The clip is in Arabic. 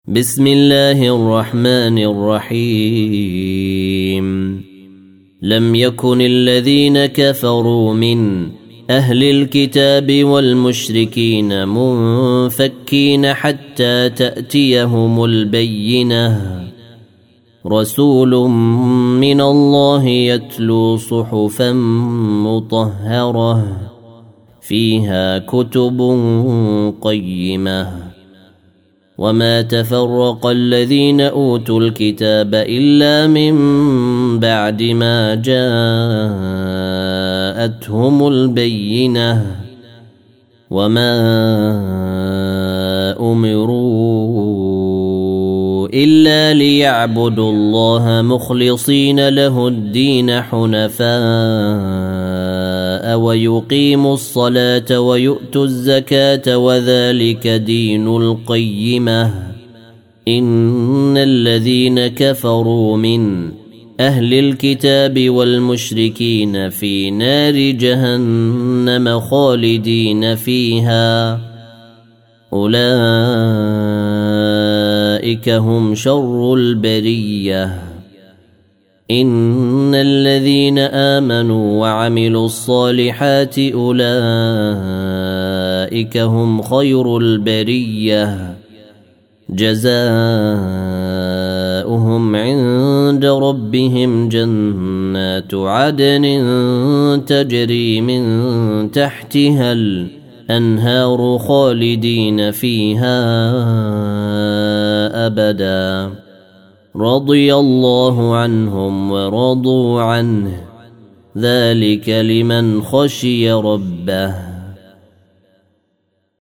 بسم الله الرحمن الرحيم لم يكن الذين كفروا من أهل الكتاب والمشركين منفكين حتى تأتيهم البينة رسول من الله يتلو صحفا مطهرة فيها كتب قيمة وما تفرق الذين أوتوا الكتاب إلا من بعد ما جاءتهم البينة وما أمروا إلا ليعبدوا الله مخلصين له الدين حنفاء ويقيموا الصلاة ويؤتوا الزكاة وذلك دين القيمة إن الذين كفروا من أهل الكتاب والمشركين في نار جهنم خالدين فيها أولئك هم شر البرية إن الذين آمنوا وعملوا الصالحات أولئك هم خير البرية جزاؤهم عند ربهم جنات عدن تجري من تحتها الأنهار خالدين فيها أبدا رضي الله عنهم ورضوا عنه ذلك لمن خشي ربه